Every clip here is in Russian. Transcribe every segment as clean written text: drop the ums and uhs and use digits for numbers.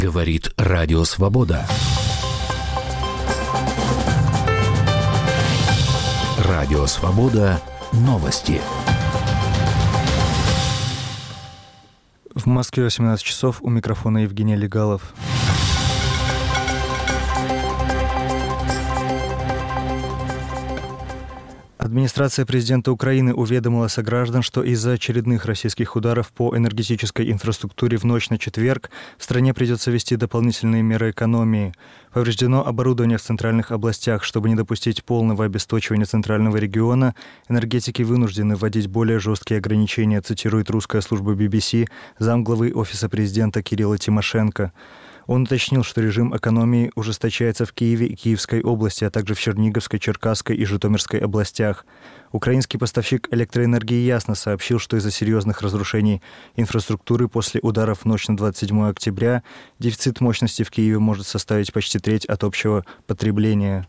Говорит Радио Свобода. Радио Свобода. Новости. В Москве 18 часов. У микрофона Евгений Легалов. Администрация президента Украины уведомила сограждан, что из-за очередных российских ударов по энергетической инфраструктуре в ночь на четверг в стране придется ввести дополнительные меры экономии. Повреждено оборудование в центральных областях. Чтобы не допустить полного обесточивания центрального региона, энергетики вынуждены вводить более жесткие ограничения, цитирует русская служба BBC замглавы Офиса президента Кирилла Тимошенко. Он уточнил, что режим экономии ужесточается в Киеве и Киевской области, а также в Черниговской, Черкасской и Житомирской областях. Украинский поставщик электроэнергии ясно сообщил, что из-за серьезных разрушений инфраструктуры после ударов в ночь на 27 октября дефицит мощности в Киеве может составить почти треть от общего потребления.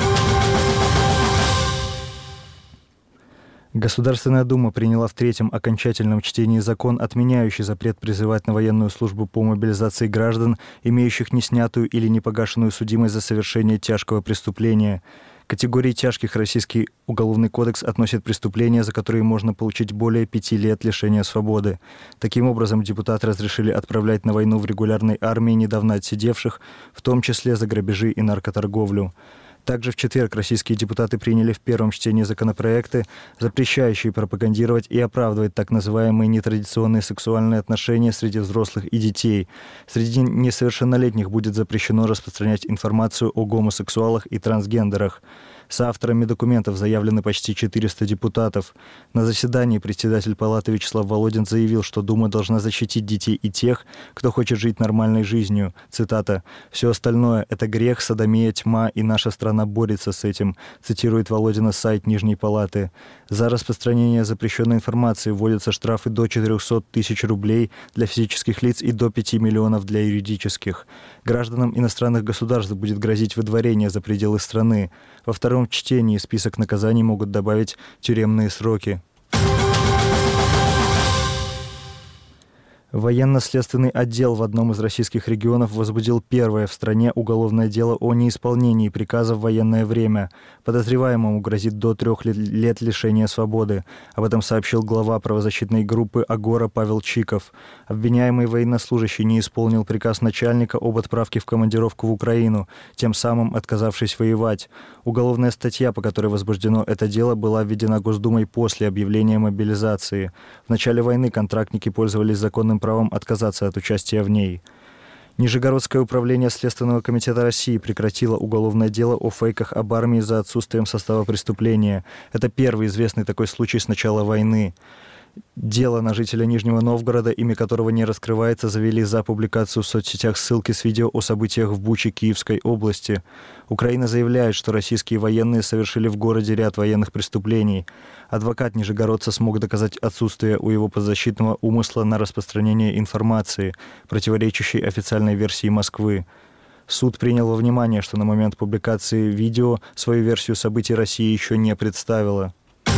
Государственная Дума приняла в третьем окончательном чтении закон, отменяющий запрет призывать на военную службу по мобилизации граждан, имеющих неснятую или непогашенную судимость за совершение тяжкого преступления. К категории тяжких Российский уголовный кодекс относит преступления, за которые можно получить более 5 лет лишения свободы. Таким образом, депутаты разрешили отправлять на войну в регулярной армии недавно отсидевших, в том числе за грабежи и наркоторговлю. Также в четверг российские депутаты приняли в первом чтении законопроекты, запрещающие пропагандировать и оправдывать так называемые нетрадиционные сексуальные отношения среди взрослых и детей. Среди несовершеннолетних будет запрещено распространять информацию о гомосексуалах и трансгендерах. Соавторами документов заявлены почти 400 депутатов. На заседании председатель Палаты Вячеслав Володин заявил, что Дума должна защитить детей и тех, кто хочет жить нормальной жизнью. Цитата: «Все остальное – это грех, содомия, тьма, и наша страна борется с этим», цитирует Володина сайт Нижней Палаты. За распространение запрещенной информации вводятся штрафы до 400 тысяч рублей для физических лиц и до 5 миллионов для юридических. Гражданам иностранных государств будет грозить выдворение за пределы страны. Во втором чтении список наказаний могут добавить тюремные сроки. Военно-следственный отдел в одном из российских регионов возбудил первое в стране уголовное дело о неисполнении приказа в военное время. Подозреваемому грозит до 3 лет лишения свободы. Об этом сообщил глава правозащитной группы «Агора» Павел Чиков. Обвиняемый военнослужащий не исполнил приказ начальника об отправке в командировку в Украину, тем самым отказавшись воевать. Уголовная статья, по которой возбуждено это дело, была введена Госдумой после объявления мобилизации. В начале войны контрактники пользовались законным правом отказаться от участия в ней. Нижегородское управление Следственного комитета России прекратило уголовное дело о фейках об армии за отсутствием состава преступления. Это первый известный такой случай с начала войны. Дело на жителя Нижнего Новгорода, имя которого не раскрывается, завели за публикацию в соцсетях ссылки с видео о событиях в Буче Киевской области. Украина заявляет, что российские военные совершили в городе ряд военных преступлений. Адвокат нижегородца смог доказать отсутствие у его подзащитного умысла на распространение информации, противоречащей официальной версии Москвы. Суд принял во внимание, что на момент публикации видео свою версию событий Россия еще не представила.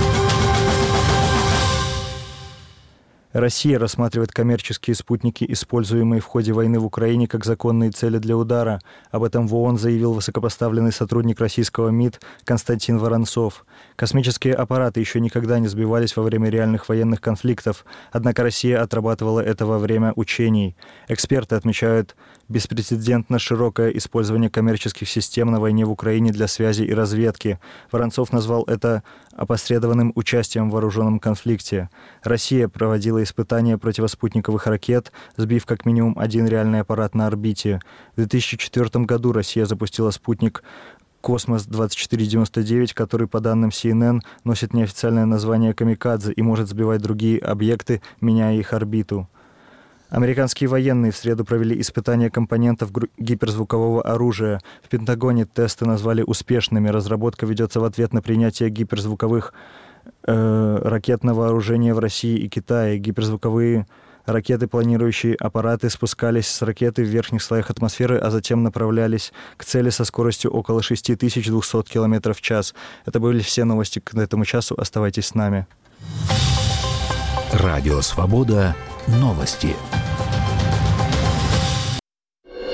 Россия рассматривает коммерческие спутники, используемые в ходе войны в Украине, как законные цели для удара. Об этом в ООН заявил высокопоставленный сотрудник российского МИД Константин Воронцов. Космические аппараты еще никогда не сбивались во время реальных военных конфликтов, однако Россия отрабатывала это во время учений. Эксперты отмечают беспрецедентно широкое использование коммерческих систем на войне в Украине для связи и разведки. Воронцов назвал это опосредованным участием в вооруженном конфликте. Россия проводила испытания противоспутниковых ракет, сбив как минимум один реальный аппарат на орбите. В 2004 году Россия запустила спутник «Космос-2499», который, по данным CNN, носит неофициальное название «Камикадзе» и может сбивать другие объекты, меняя их орбиту. Американские военные в среду провели испытания компонентов гиперзвукового оружия. В Пентагоне тесты назвали успешными. Разработка ведется в ответ на принятие гиперзвуковых ракет на вооружение в России и Китае. Гиперзвуковые ракеты, планирующие аппараты, спускались с ракеты в верхних слоях атмосферы, а затем направлялись к цели со скоростью около 6200 км в час. Это были все новости к этому часу. Оставайтесь с нами. Радио Свобода. Новости.